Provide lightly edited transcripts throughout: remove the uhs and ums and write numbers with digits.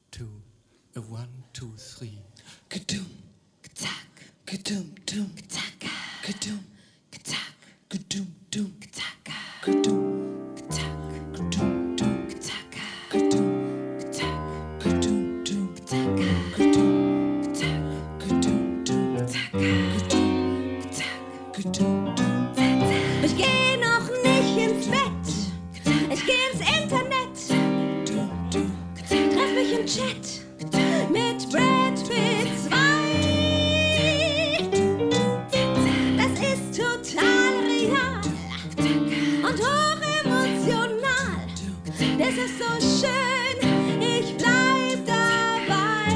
two, a 1, 2, 3. Ka-dum, ka-tack, ka-dum, dum, ka-tacka, ka-dum, ka-tack, ka-dum, dum, ka-tacka, ka-dum, ka-tack, ka-dum, dum, ka-tacka, ka-dum, ka-tack, ka-dum, dum, ka-tacka, ka-dum, ka-tack, ka-dum, dum, ka-tacka, ka-dum, ka-tack, ka-dum, dum. Ich geh noch nicht ins Bett, ich geh ins Internet, treff mich im Chat mit Brad Pitt 2. Das ist total real und hochemotional. Das ist so schön, ich bleib dabei.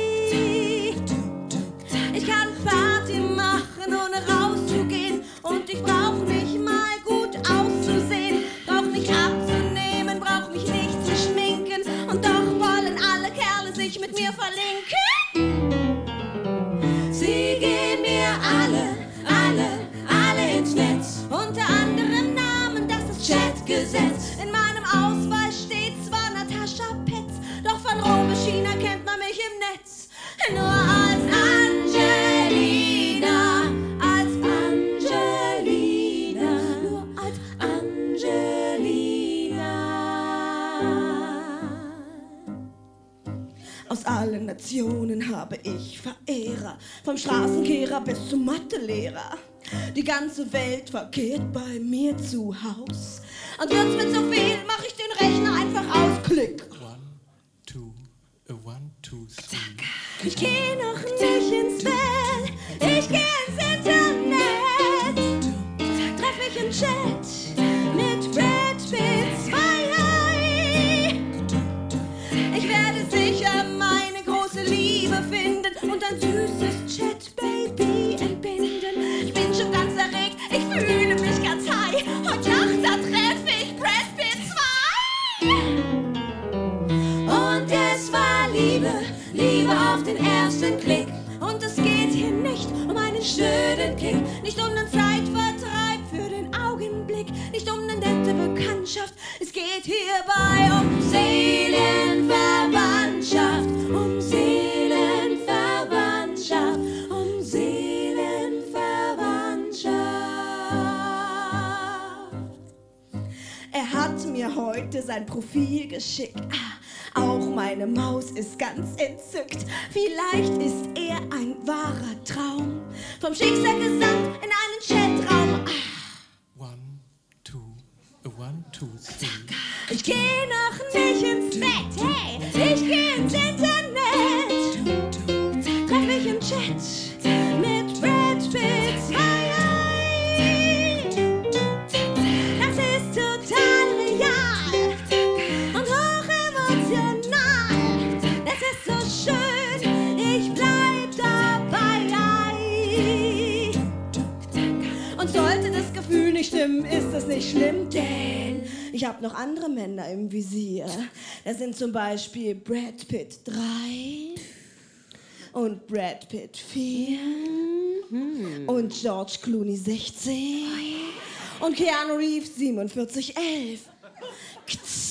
Ich kann Party machen, ohne rauszugehen, und ich brauch nicht mal gut auszusehen. Brauch nicht abzunehmen, brauch mich nicht zu schminken, und doch wollen alle Kerle sich mit mir verlinken. Sie gehen mir alle ins Netz. Unter anderem Namen, das ist Chatgesetz. In meinem Ausweis steht zwar Natascha Petz, doch von Rom bis China kennt man mich im Netz nur als Angelina, nur als Angelina. Aus allen Nationen habe ich Verehrer, vom Straßenkehrer bis zum Mathelehrer. Die ganze Welt verkehrt bei mir zu Haus. Und wird's mit so viel, mach ich den Rechner einfach aus. Klick. 1, 2, a 1, 2, 3. Ich geh noch nicht ins Bett, ich geh ins Internet, treff mich im Chat mit Brad Pitt 2. Ich werde sicher meine große Liebe finden und ein süßes Chat-Baby entbinden. Ich bin schon ganz erregt, ich fühle mich ganz high, und ja, da treff ich Brad Pitt 2. Und es war Liebe auf den ersten Klick. Und es geht hier nicht um einen schönen Kick, nicht um einen Zeitvertreib für den Augenblick, nicht um eine nette Bekanntschaft. Es geht hierbei um Seelenverwandtschaft, um Seelenverwandtschaft, um Seelenverwandtschaft. Er hat mir heute sein Profil geschickt. Auch meine Maus ist ganz entzückt. Vielleicht ist er ein wahrer Traum, vom Schicksal gesandt in einen Chatraum. 1, 2, a 1, 2, 3. Ich geh noch nicht ins Bett, hey, ich geh ins Internet, treff mich im Chat mit Brad Pitt 2. Das ist total real und hochemotional. Das ist so schön, ich bleib dabei. Und sollte das Gefühl nicht stimmen, ist das nicht schlimm, denn ich hab noch andere Männer im Visier. Das sind zum Beispiel Brad Pitt 3 und Brad Pitt 4 und George Clooney 16 und Keanu Reeves 4711.